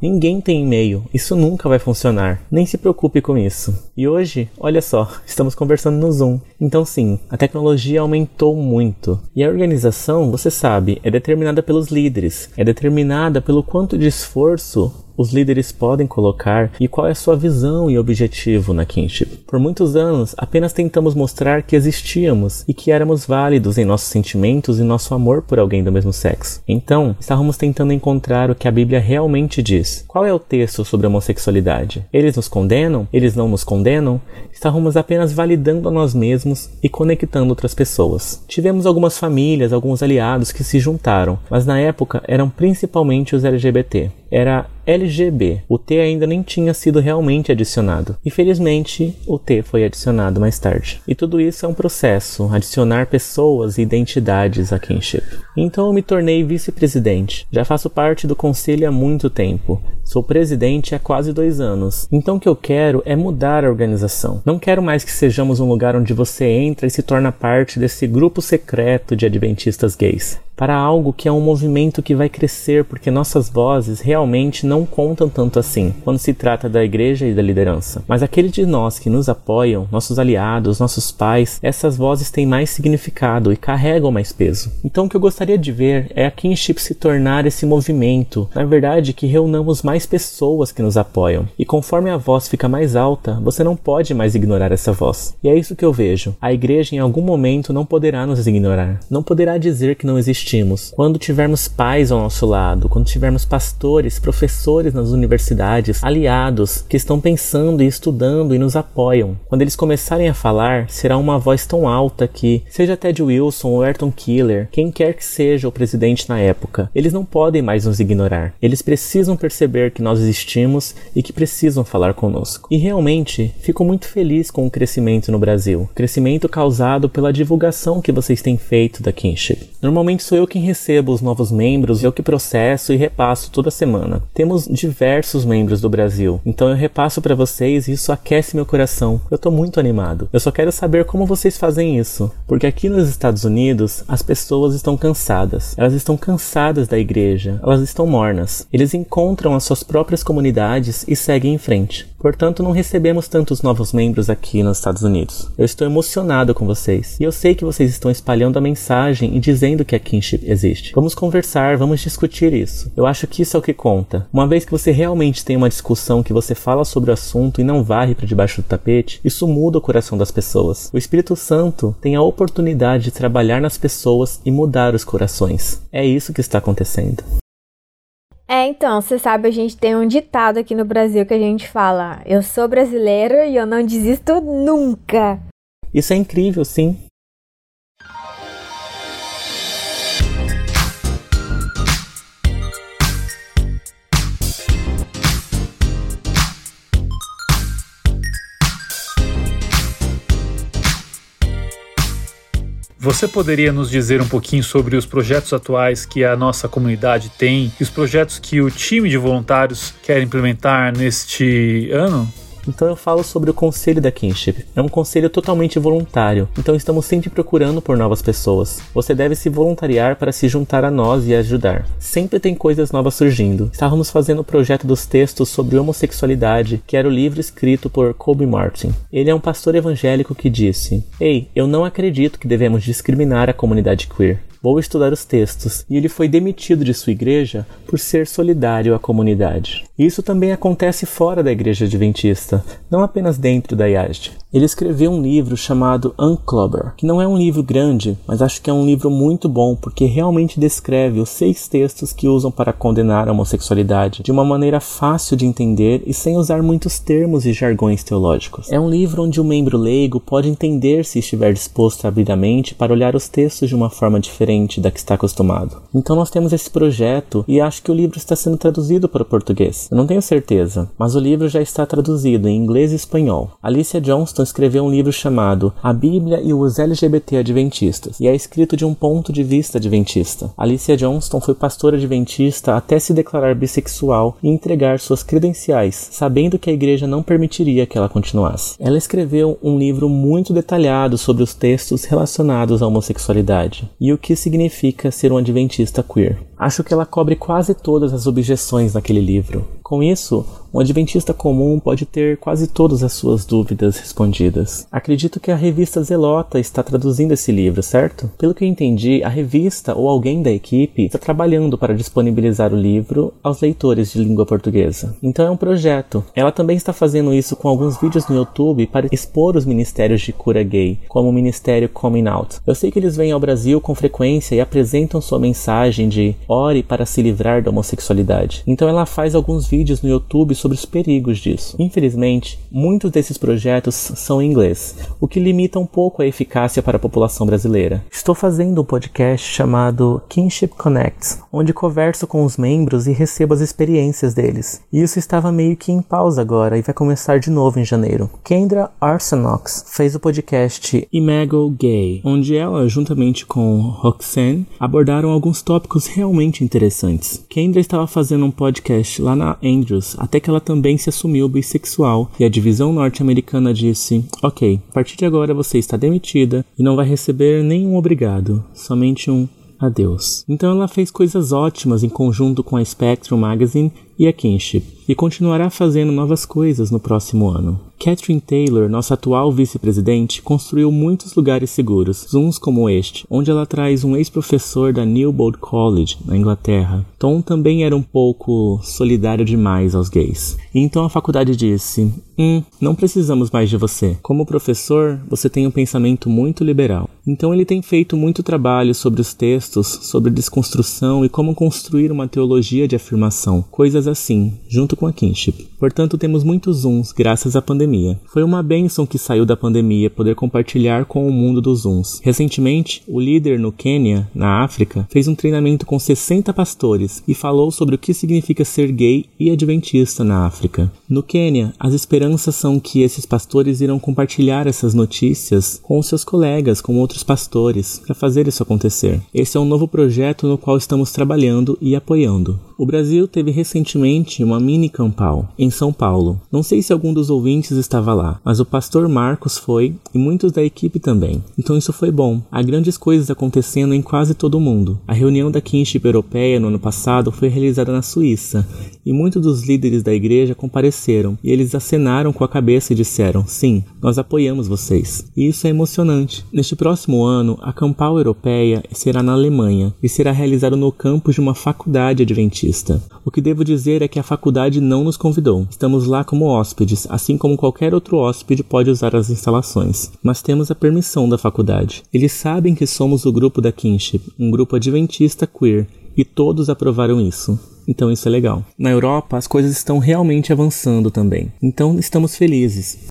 Ninguém tem e-mail. Isso nunca vai funcionar. Nem se preocupe com isso. E hoje, olha só, estamos conversando no Zoom. Então sim, a tecnologia aumentou muito. E a organização, você sabe, é determinada pelos líderes. É determinada pelo quanto de esforço os líderes podem colocar e qual é a sua visão e objetivo na Kinship. Por muitos anos, apenas tentamos mostrar que existíamos e que éramos válidos em nossos sentimentos e nosso amor por alguém do mesmo sexo. Então, estávamos tentando encontrar o que a Bíblia realmente diz. Qual é o texto sobre a homossexualidade? Eles nos condenam? Eles não nos condenam? Estávamos apenas validando a nós mesmos e conectando outras pessoas. Tivemos algumas famílias, alguns aliados que se juntaram, mas na época eram principalmente os L G B T. Era L G B. O T ainda nem tinha sido realmente adicionado. Infelizmente, o T foi adicionado mais tarde. E tudo isso é um processo, adicionar pessoas e identidades à Kinship. Então eu me tornei vice-presidente. Já faço parte do conselho há muito tempo. Sou presidente há quase dois anos. Então o que eu quero é mudar a organização. Não quero mais que sejamos um lugar onde você entra e se torna parte desse grupo secreto de adventistas gays. Para algo que é um movimento que vai crescer porque nossas vozes realmente não contam tanto assim quando se trata da igreja e da liderança. Mas aqueles de nós que nos apoiam, nossos aliados, nossos pais, essas vozes têm mais significado e carregam mais peso. Então o que eu gostaria de ver é a Kinship se tornar esse movimento, na verdade que reunamos mais pessoas que nos apoiam. E conforme a voz fica mais alta, você não pode mais ignorar essa voz. E é isso que eu vejo. A igreja em algum momento não poderá nos ignorar. Não poderá dizer que não existe. Quando tivermos pais ao nosso lado, quando tivermos pastores, professores nas universidades, aliados que estão pensando e estudando e nos apoiam, quando eles começarem a falar, será uma voz tão alta que, seja Ted Wilson ou Ayrton Keeler, quem quer que seja o presidente na época, eles não podem mais nos ignorar. Eles precisam perceber que nós existimos e que precisam falar conosco. E realmente, fico muito feliz com o crescimento no Brasil. Crescimento causado pela divulgação que vocês têm feito da Kinship. Normalmente sou eu quem recebo os novos membros, eu que processo e repasso toda semana. Temos diversos membros do Brasil, então eu repasso para vocês e isso aquece meu coração. Eu tô muito animado. Eu só quero saber como vocês fazem isso, porque aqui nos Estados Unidos as pessoas estão cansadas. Elas estão cansadas da igreja, elas estão mornas. Eles encontram as suas próprias comunidades e seguem em frente. Portanto, não recebemos tantos novos membros aqui nos Estados Unidos. Eu estou emocionado com vocês. E eu sei que vocês estão espalhando a mensagem e dizendo que a Kinship existe. Vamos conversar, vamos discutir isso. Eu acho que isso é o que conta. Uma vez que você realmente tem uma discussão que você fala sobre o assunto e não varre para debaixo do tapete, isso muda o coração das pessoas. O Espírito Santo tem a oportunidade de trabalhar nas pessoas e mudar os corações. É isso que está acontecendo. É, então, você sabe, a gente tem um ditado aqui no Brasil que a gente fala: eu sou brasileiro e eu não desisto nunca. Isso é incrível, sim. Você poderia nos dizer um pouquinho sobre os projetos atuais que a nossa comunidade tem e os projetos que o time de voluntários quer implementar neste ano? Então eu falo sobre o conselho da Kinship. É um conselho totalmente voluntário, então estamos sempre procurando por novas pessoas. Você deve se voluntariar para se juntar a nós e ajudar. Sempre tem coisas novas surgindo. Estávamos fazendo o projeto dos textos sobre homossexualidade, que era o livro escrito por Colby Martin. Ele é um pastor evangélico que disse: Ei, eu não acredito que devemos discriminar a comunidade queer. Vou estudar os textos, e ele foi demitido de sua igreja por ser solidário à comunidade. Isso também acontece fora da igreja adventista, não apenas dentro da I A S D. Ele escreveu um livro chamado Unclubber, que não é um livro grande, mas acho que é um livro muito bom porque realmente descreve os seis textos que usam para condenar a homossexualidade de uma maneira fácil de entender e sem usar muitos termos e jargões teológicos. É um livro onde o membro leigo pode entender se estiver disposto a abrir a mente para olhar os textos de uma forma diferente da que está acostumado. Então nós temos esse projeto e acho que o livro está sendo traduzido para o português. Eu não tenho certeza, mas o livro já está traduzido em inglês e espanhol. Alicia Johnston escreveu um livro chamado A Bíblia e os L G B T Adventistas, e é escrito de um ponto de vista adventista. Alicia Johnston foi pastora adventista até se declarar bissexual e entregar suas credenciais, sabendo que a igreja não permitiria que ela continuasse. Ela escreveu um livro muito detalhado sobre os textos relacionados à homossexualidade e o que significa ser um adventista queer. Acho que ela cobre quase todas as objeções naquele livro. Com isso, um adventista comum pode ter quase todas as suas dúvidas respondidas. Acredito que a revista Zelota está traduzindo esse livro, certo? Pelo que eu entendi, a revista ou alguém da equipe está trabalhando para disponibilizar o livro aos leitores de língua portuguesa. Então é um projeto. Ela também está fazendo isso com alguns vídeos no YouTube para expor os ministérios de cura gay, como o Ministério Coming Out. Eu sei que eles vêm ao Brasil com frequência e apresentam sua mensagem de ore para se livrar da homossexualidade. Então ela faz alguns vídeos no YouTube sobre os perigos disso. Infelizmente, muitos desses projetos são em inglês, o que limita um pouco a eficácia para a população brasileira. Estou fazendo um podcast chamado Kinship Connects, onde converso com os membros e recebo as experiências deles. E isso estava meio que em pausa agora e vai começar de novo em janeiro. Kendra Arsenox fez o podcast Imago Gay, onde ela, juntamente com Roxanne, abordaram alguns tópicos realmente interessantes. Kendra estava fazendo um podcast lá na Andrews, até que ela também se assumiu bissexual, e a divisão norte-americana disse: ok, a partir de agora você está demitida e não vai receber nenhum obrigado, somente um adeus. Então ela fez coisas ótimas em conjunto com a Spectrum Magazine e a Kinship, e continuará fazendo novas coisas no próximo ano. Catherine Taylor, nossa atual vice-presidente, construiu muitos lugares seguros, uns como este, onde ela traz um ex-professor da Newbold College, na Inglaterra. Tom também era um pouco solidário demais aos gays. E então a faculdade disse: Hum, não precisamos mais de você. Como professor, você tem um pensamento muito liberal. Então ele tem feito muito trabalho sobre os textos, sobre desconstrução e como construir uma teologia de afirmação, coisas assim, junto com a Kinship. Portanto, temos muitos Zooms graças à pandemia. Foi uma bênção que saiu da pandemia poder compartilhar com o mundo dos Zooms. Recentemente, o líder no Quênia, na África, fez um treinamento com sessenta pastores e falou sobre o que significa ser gay e adventista na África. No Quênia, as esperanças são que esses pastores irão compartilhar essas notícias com os seus colegas, com outros pastores, para fazer isso acontecer. Esse é um novo projeto no qual estamos trabalhando e apoiando. O Brasil teve recentemente uma mini campal em São Paulo. Não sei se algum dos ouvintes estava lá, mas o pastor Marcos foi e muitos da equipe também. Então isso foi bom. Há grandes coisas acontecendo em quase todo o mundo. A reunião da Kinship Europeia no ano passado foi realizada na Suíça e muitos dos líderes da igreja compareceram e eles acenaram com a cabeça e disseram: sim, nós apoiamos vocês. E isso é emocionante. Neste próximo ano, a Campal Europeia será na Alemanha e será realizada no campus de uma faculdade adventista. O que devo dizer é que a faculdade não nos convidou. Estamos lá como hóspedes, assim como qualquer outro hóspede pode usar as instalações. Mas temos a permissão da faculdade. Eles sabem que somos o grupo da Kinship, um grupo adventista queer, e todos aprovaram isso. Então isso é legal. Na Europa, as coisas estão realmente avançando também. Então estamos felizes.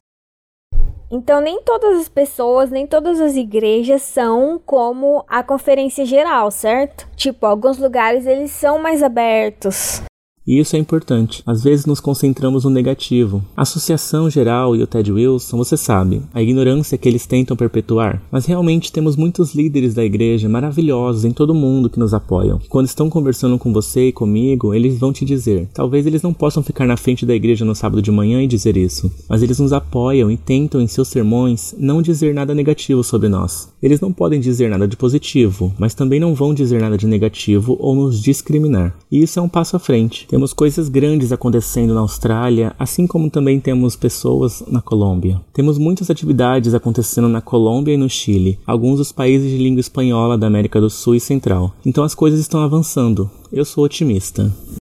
Então, nem todas as pessoas, nem todas as igrejas são como a Conferência Geral, certo? Tipo, alguns lugares eles são mais abertos. E isso é importante. Às vezes nos concentramos no negativo. A Associação Geral e o Ted Wilson, você sabe, a ignorância que eles tentam perpetuar. Mas realmente temos muitos líderes da igreja maravilhosos em todo o mundo que nos apoiam. Quando estão conversando com você e comigo, eles vão te dizer. Talvez eles não possam ficar na frente da igreja no sábado de manhã e dizer isso, mas eles nos apoiam e tentam em seus sermões não dizer nada negativo sobre nós. Eles não podem dizer nada de positivo, mas também não vão dizer nada de negativo ou nos discriminar. E isso é um passo à frente. Temos coisas grandes acontecendo na Austrália, assim como também temos pessoas na Colômbia. Temos muitas atividades acontecendo na Colômbia e no Chile, alguns dos países de língua espanhola da América do Sul e Central. Então as coisas estão avançando. Eu sou otimista.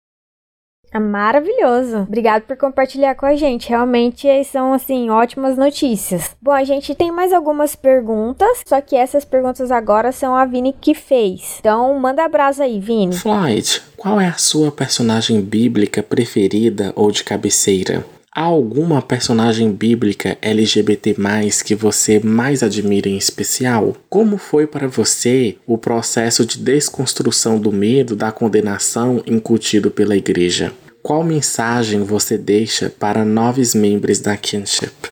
É maravilhoso. Obrigado por compartilhar com a gente. Realmente são, assim, ótimas notícias. Bom, a gente tem mais algumas perguntas, só que essas perguntas agora são a Vini que fez. Então, manda abraço aí, Vini. Floyd, qual é a sua personagem bíblica preferida ou de cabeceira? Há alguma personagem bíblica L G B T mais, que você mais admira em especial? Como foi para você o processo de desconstrução do medo da condenação incutido pela igreja? Qual mensagem você deixa para novos membros da Kinship?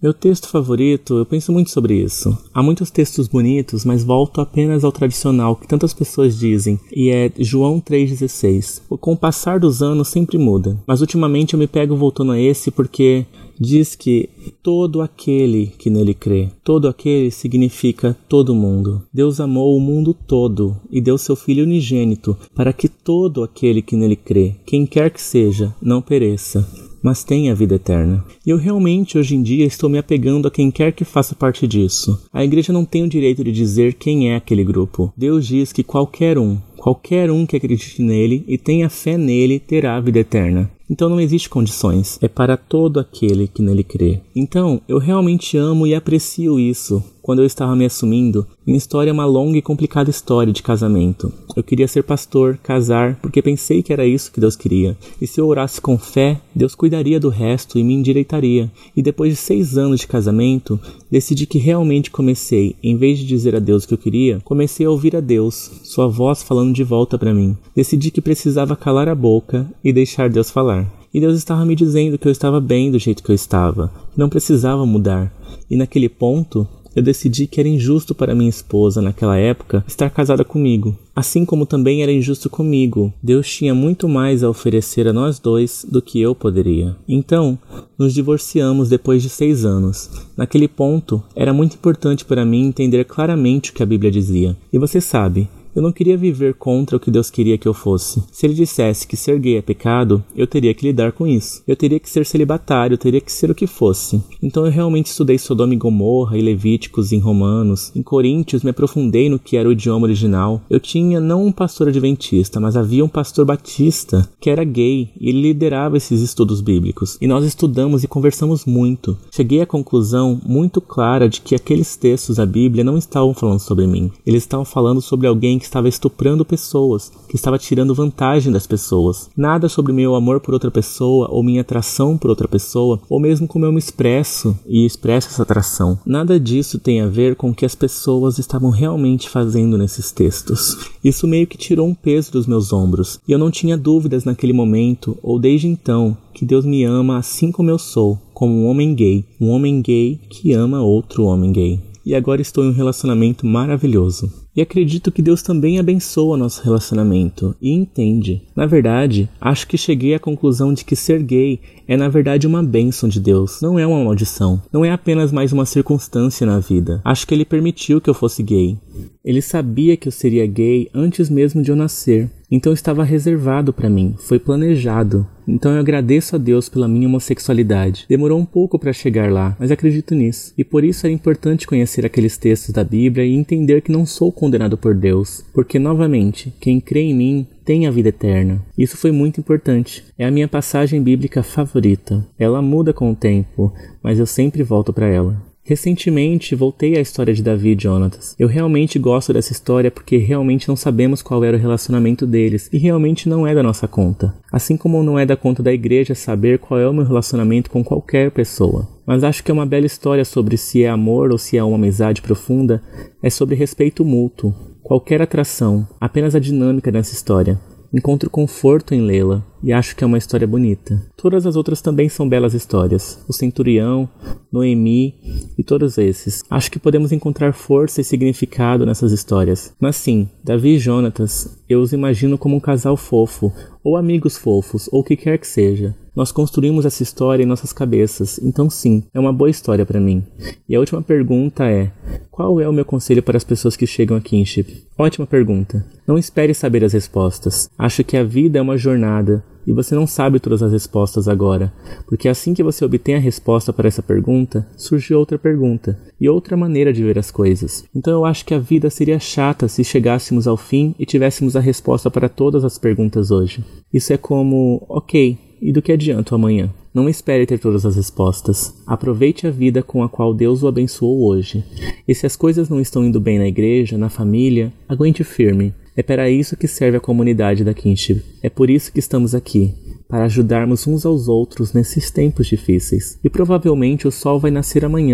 Meu texto favorito, eu penso muito sobre isso. Há muitos textos bonitos, mas volto apenas ao tradicional que tantas pessoas dizem, e é João três dezesseis. Com o passar dos anos sempre muda, mas ultimamente eu me pego voltando a esse porque diz que todo aquele que nele crê, todo aquele significa todo mundo. Deus amou o mundo todo e deu seu Filho unigênito para que todo aquele que nele crê, quem quer que seja, não pereça, mas tenha a vida eterna. E eu realmente hoje em dia estou me apegando a quem quer que faça parte disso. A igreja não tem o direito de dizer quem é aquele grupo. Deus diz que qualquer um, qualquer um que acredite nele e tenha fé nele terá a vida eterna. Então não existe condições, é para todo aquele que nele crê. Então, eu realmente amo e aprecio isso. Quando eu estava me assumindo, minha história é uma longa e complicada história de casamento. Eu queria ser pastor, casar, porque pensei que era isso que Deus queria. E se eu orasse com fé, Deus cuidaria do resto e me endireitaria. E depois de seis anos de casamento, decidi que realmente comecei, em vez de dizer a Deus o que eu queria, comecei a ouvir a Deus, sua voz falando de volta para mim. Decidi que precisava calar a boca e deixar Deus falar. E Deus estava me dizendo que eu estava bem do jeito que eu estava, que não precisava mudar. E naquele ponto, eu decidi que era injusto para minha esposa, naquela época, estar casada comigo. Assim como também era injusto comigo. Deus tinha muito mais a oferecer a nós dois do que eu poderia. Então, nos divorciamos depois de seis anos. Naquele ponto, era muito importante para mim entender claramente o que a Bíblia dizia. E você sabe, eu não queria viver contra o que Deus queria que eu fosse. Se Ele dissesse que ser gay é pecado, eu teria que lidar com isso. Eu teria que ser celibatário, eu teria que ser o que fosse. Então eu realmente estudei Sodoma e Gomorra e Levíticos em Romanos. Em Coríntios me aprofundei no que era o idioma original. Eu tinha não um pastor adventista, mas havia um pastor batista que era gay e ele liderava esses estudos bíblicos. E nós estudamos e conversamos muito. Cheguei à conclusão muito clara de que aqueles textos da Bíblia não estavam falando sobre mim. Eles estavam falando sobre alguém que estava estuprando pessoas, que estava tirando vantagem das pessoas. Nada sobre meu amor por outra pessoa, ou minha atração por outra pessoa, ou mesmo como eu me expresso e expresso essa atração. Nada disso tem a ver com o que as pessoas estavam realmente fazendo nesses textos. Isso meio que tirou um peso dos meus ombros, e eu não tinha dúvidas naquele momento, ou desde então, que Deus me ama assim como eu sou, como um homem gay, um homem gay que ama outro homem gay. E agora estou em um relacionamento maravilhoso. E acredito que Deus também abençoa nosso relacionamento e entende. Na verdade, acho que cheguei à conclusão de que ser gay é na verdade uma bênção de Deus, não é uma maldição. Não é apenas mais uma circunstância na vida. Acho que Ele permitiu que eu fosse gay. Ele sabia que eu seria gay antes mesmo de eu nascer. Então estava reservado para mim, foi planejado. Então eu agradeço a Deus pela minha homossexualidade. Demorou um pouco para chegar lá, mas acredito nisso. E por isso era importante conhecer aqueles textos da Bíblia e entender que não sou condenado por Deus. Porque, novamente, quem crê em mim tem a vida eterna. Isso foi muito importante. É a minha passagem bíblica favorita. Ela muda com o tempo, mas eu sempre volto para ela. Recentemente, voltei à história de Davi e Jonatas. Eu realmente gosto dessa história porque realmente não sabemos qual era o relacionamento deles e realmente não é da nossa conta. Assim como não é da conta da igreja saber qual é o meu relacionamento com qualquer pessoa. Mas acho que é uma bela história sobre se é amor ou se é uma amizade profunda. É sobre respeito mútuo, qualquer atração, apenas a dinâmica dessa história. Encontro conforto em lê-la e acho que é uma história bonita. Todas as outras também são belas histórias. O Centurião, Noemi e todos esses. Acho que podemos encontrar força e significado nessas histórias. Mas sim, Davi e Jonatas, eu os imagino como um casal fofo, ou amigos fofos, ou o que quer que seja. Nós construímos essa história em nossas cabeças, então sim, é uma boa história para mim. E a última pergunta é, qual é o meu conselho para as pessoas que chegam a Kinship? Ótima pergunta. Não espere saber as respostas. Acho que a vida é uma jornada, e você não sabe todas as respostas agora, porque assim que você obtém a resposta para essa pergunta, surge outra pergunta, e outra maneira de ver as coisas. Então eu acho que a vida seria chata se chegássemos ao fim e tivéssemos a resposta para todas as perguntas hoje. Isso é como, ok, e do que adianta amanhã? Não espere ter todas as respostas. Aproveite a vida com a qual Deus o abençoou hoje. E se as coisas não estão indo bem na igreja, na família, aguente firme. É para isso que serve a comunidade da Kinship. É por isso que estamos aqui, para ajudarmos uns aos outros nesses tempos difíceis. E provavelmente o sol vai nascer amanhã,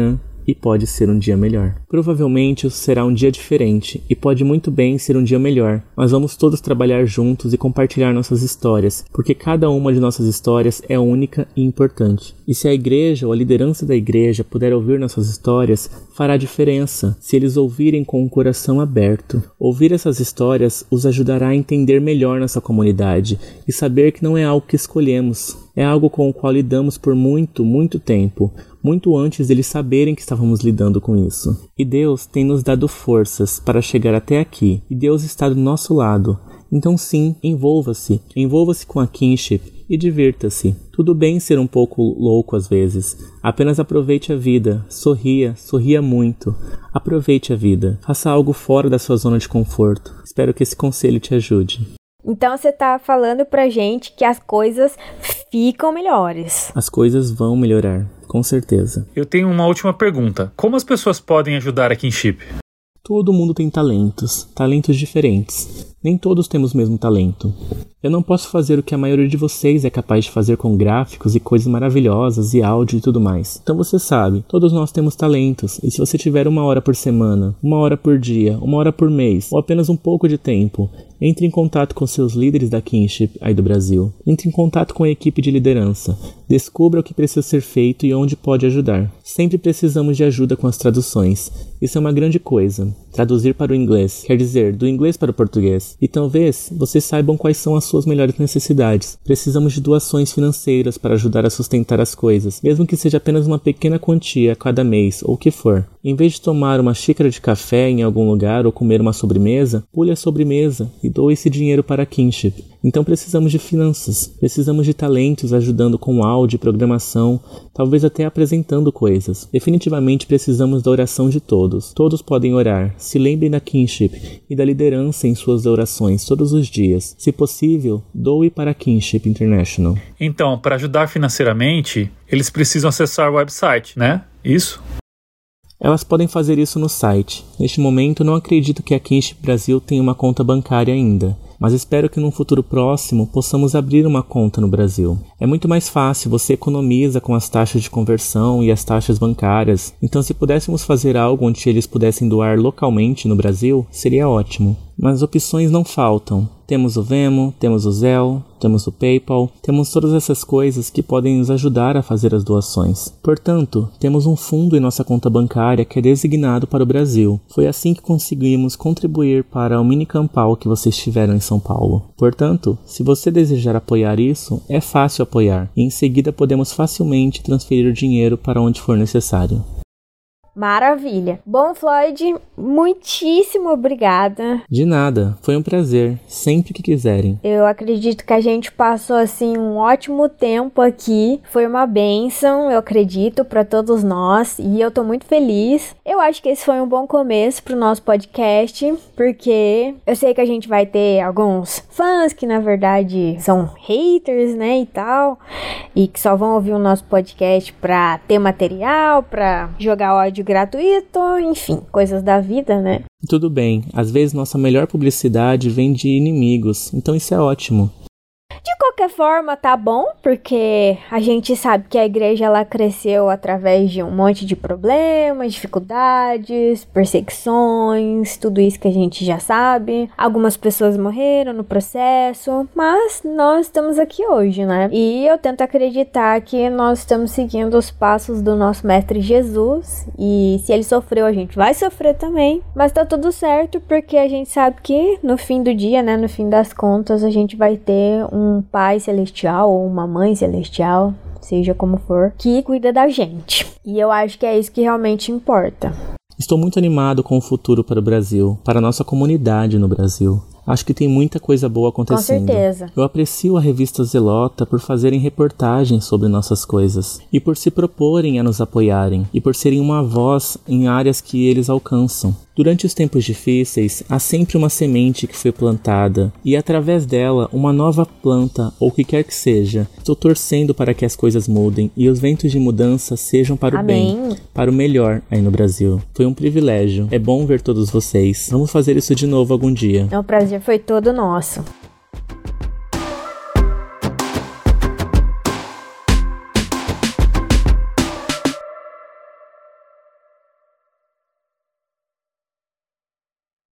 e pode ser um dia melhor. Provavelmente será um dia diferente e pode muito bem ser um dia melhor, mas vamos todos trabalhar juntos e compartilhar nossas histórias, porque cada uma de nossas histórias é única e importante. E se a igreja ou a liderança da igreja puder ouvir nossas histórias, fará diferença se eles ouvirem com o coração aberto. Ouvir essas histórias os ajudará a entender melhor nossa comunidade e saber que não é algo que escolhemos, é algo com o qual lidamos por muito, muito tempo, muito antes deles saberem que estávamos lidando com isso. E Deus tem nos dado forças para chegar até aqui, e Deus está do nosso lado. Então sim, envolva-se, envolva-se com a Kinship e divirta-se. Tudo bem ser um pouco louco às vezes. Apenas aproveite a vida, sorria, sorria muito. Aproveite a vida, faça algo fora da sua zona de conforto. Espero que esse conselho te ajude. Então você tá falando pra gente que as coisas ficam melhores. As coisas vão melhorar, com certeza. Eu tenho uma última pergunta. Como as pessoas podem ajudar a Kinship? Todo mundo tem talentos, talentos diferentes. Nem todos temos o mesmo talento. Eu não posso fazer o que a maioria de vocês é capaz de fazer com gráficos e coisas maravilhosas e áudio e tudo mais. Então você sabe, todos nós temos talentos, e se você tiver uma hora por semana, uma hora por dia, uma hora por mês, ou apenas um pouco de tempo, entre em contato com seus líderes da Kinship aí do Brasil. Entre em contato com a equipe de liderança. Descubra o que precisa ser feito e onde pode ajudar. Sempre precisamos de ajuda com as traduções. Isso é uma grande coisa. Traduzir para o inglês, quer dizer, do inglês para o português. E talvez vocês saibam quais são as suas melhores necessidades. Precisamos de doações financeiras para ajudar a sustentar as coisas, mesmo que seja apenas uma pequena quantia a cada mês, ou o que for. Em vez de tomar uma xícara de café em algum lugar ou comer uma sobremesa, pule a sobremesa e doe esse dinheiro para a Kinship. Então precisamos de finanças, precisamos de talentos ajudando com áudio e programação, talvez até apresentando coisas. Definitivamente precisamos da oração de todos. Todos podem orar. Se lembrem da Kinship e da liderança em suas orações todos os dias. Se possível, doe para a Kinship International. Então, para ajudar financeiramente, eles precisam acessar o website, né? Isso? Elas podem fazer isso no site. Neste momento, não acredito que a Kinship Brasil tenha uma conta bancária ainda, mas espero que num futuro próximo possamos abrir uma conta no Brasil. É muito mais fácil, você economiza com as taxas de conversão e as taxas bancárias, então se pudéssemos fazer algo onde eles pudessem doar localmente no Brasil, seria ótimo. Mas opções não faltam. Temos o Venmo, temos o Zelle, temos o PayPal, temos todas essas coisas que podem nos ajudar a fazer as doações. Portanto, temos um fundo em nossa conta bancária que é designado para o Brasil. Foi assim que conseguimos contribuir para o mini campal que vocês tiveram em São Paulo. Portanto, se você desejar apoiar isso, é fácil apoiar, e em seguida podemos facilmente transferir o dinheiro para onde for necessário. Maravilha. Bom, Floyd, muitíssimo obrigada. De nada, foi um prazer, sempre que quiserem. Eu acredito que a gente passou, assim, um ótimo tempo aqui. Foi uma bênção, eu acredito, para todos nós, e eu tô muito feliz. Eu acho que esse foi um bom começo pro nosso podcast, porque eu sei que a gente vai ter alguns fãs que, na verdade, são haters, né, e tal, e que só vão ouvir o nosso podcast pra ter material, pra jogar ódio gratuito, enfim, coisas da vida, né? Tudo bem, às vezes nossa melhor publicidade vem de inimigos, então isso é ótimo. De qualquer forma, tá bom, porque a gente sabe que a igreja ela cresceu através de um monte de problemas, dificuldades, perseguições, tudo isso que a gente já sabe. Algumas pessoas morreram no processo, mas nós estamos aqui hoje, né? E eu tento acreditar que nós estamos seguindo os passos do nosso mestre Jesus, e se ele sofreu, a gente vai sofrer também, mas tá tudo certo, porque a gente sabe que no fim do dia, né, no fim das contas, a gente vai ter um um pai celestial ou uma mãe celestial, seja como for, que cuida da gente. E eu acho que é isso que realmente importa. Estou muito animado com o futuro para o Brasil, para a nossa comunidade no Brasil. Acho que tem muita coisa boa acontecendo. Com certeza. Eu aprecio a revista Zelota por fazerem reportagens sobre nossas coisas, e por se proporem a nos apoiarem, e por serem uma voz em áreas que eles alcançam. Durante os tempos difíceis, há sempre uma semente que foi plantada, e através dela, uma nova planta, ou o que quer que seja. Estou torcendo para que as coisas mudem, e os ventos de mudança sejam para Amém. o bem, para o melhor aí no Brasil. Foi um privilégio. É bom ver todos vocês. Vamos fazer isso de novo algum dia. O prazer foi todo nosso.